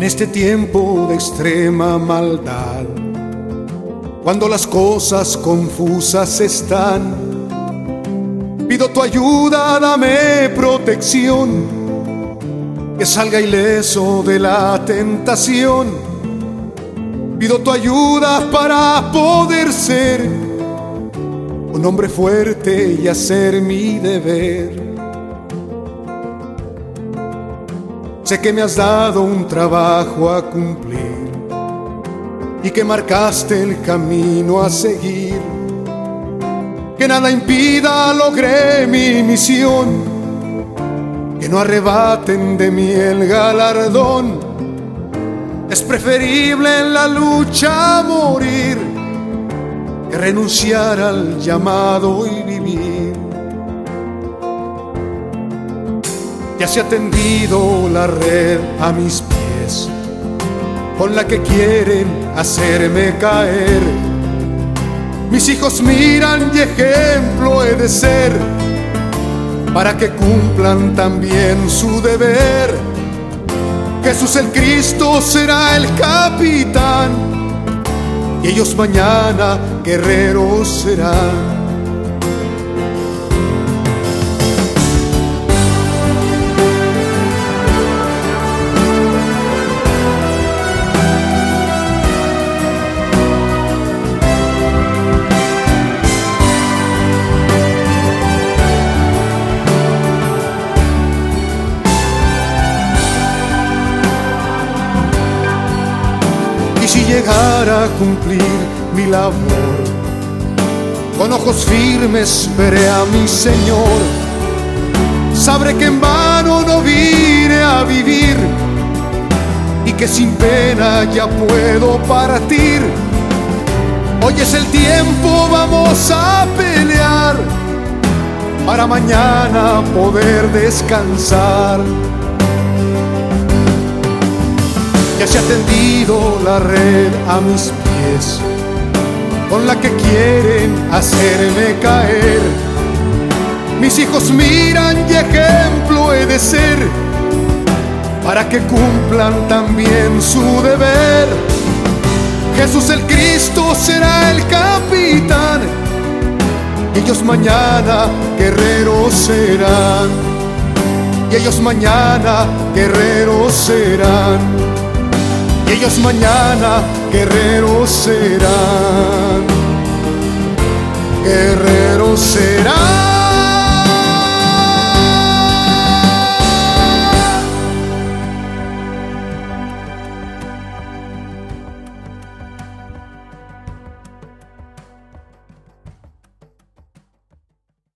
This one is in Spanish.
En este tiempo de extrema maldad, cuando las cosas confusas están, pido tu ayuda, dame protección, que salga ileso de la tentación. Pido tu ayuda para poder ser un hombre fuerte y hacer mi deber. Sé que me has dado un trabajo a cumplir y que marcaste el camino a seguir. Que nada impida, logré mi misión, que no arrebaten de mí el galardón. Es preferible en la lucha morir que renunciar al llamado y vivir. Ya se ha tendido la red a mis pies, con la que quieren hacerme caer. Mis hijos miran y ejemplo he de ser, para que cumplan también su deber. Jesús el Cristo será el capitán, y ellos mañana guerreros serán. Si llegara a cumplir mi labor, con ojos firmes veré a mi Señor. Sabré que en vano no vine a vivir y que sin pena ya puedo partir. Hoy es el tiempo, vamos a pelear para mañana poder descansar. Ya se ha tendido la red a mis pies, con la que quieren hacerme caer. Mis hijos miran y ejemplo he de ser, para que cumplan también su deber. Jesús el Cristo será el capitán, y ellos mañana guerreros serán. Y ellos mañana guerreros serán. Y ellos mañana guerreros serán.